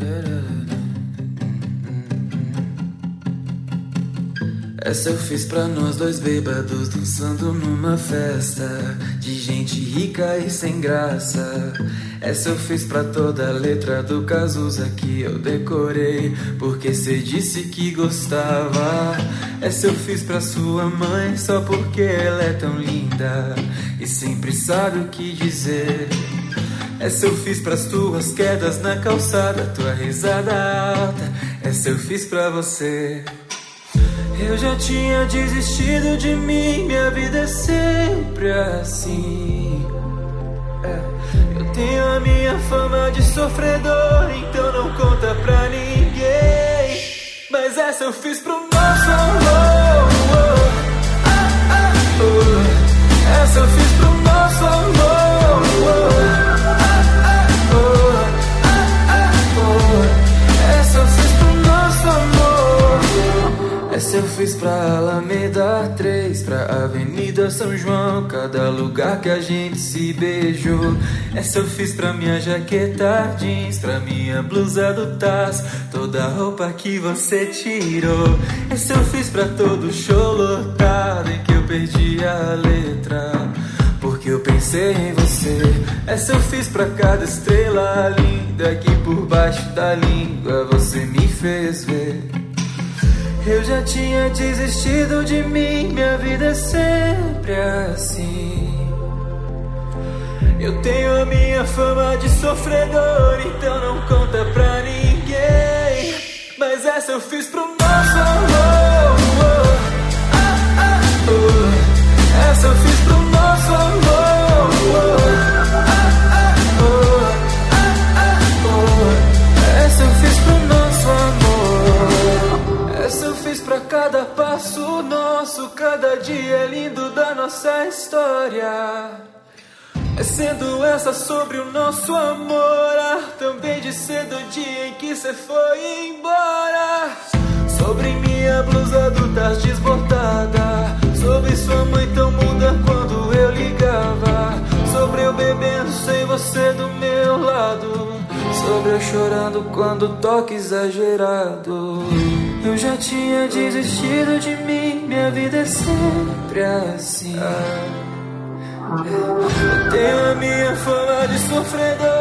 Essa eu fiz pra nós dois bêbados dançando numa festa de gente rica e sem graça. Essa eu fiz pra toda a letra do Cazuza que eu decorei, porque cê disse que gostava. Essa eu fiz pra sua mãe só porque ela é tão linda e sempre sabe o que dizer. Essa eu fiz pras tuas quedas na calçada, tua risada alta. Essa eu fiz pra você. Eu já tinha desistido de mim, minha vida é sempre assim. Eu tenho a minha fama de sofredor, então não conta pra ninguém. Mas essa eu fiz pro nosso amor. Essa eu fiz pro nosso amor. Essa eu fiz pro nosso amor. Essa eu fiz pra Alameda 3, pra Avenida São João, cada lugar que a gente se beijou. Essa eu fiz pra minha jaqueta jeans, pra minha blusa do Taz, toda a roupa que você tirou. Essa eu fiz pra todo show lotado em que eu perdi a letra, porque eu pensei em você. Essa eu fiz pra cada estrela linda que por baixo da língua você me fez ver. Eu já tinha desistido de mim, minha vida é sempre assim. Eu tenho a minha fama de sofredor, então não conta pra ninguém. Mas essa eu fiz pro nosso amor. Essa eu fiz pro nosso amor. Essa eu fiz pro nosso amor. Essa eu fiz pra cada passo nosso, cada dia lindo da nossa história. Sendo essa sobre o nosso amor, também de ser do dia em que cê foi embora. Sobre minha blusa do Taz desbotada, sobre sua mãe tão muda quando eu ligava, sobre eu bebendo sem você do meu lado, sobre eu chorando quando toque exagerado. Eu já tinha desistido de mim, minha vida é sempre assim. Eu tenho a minha fama de sofredor,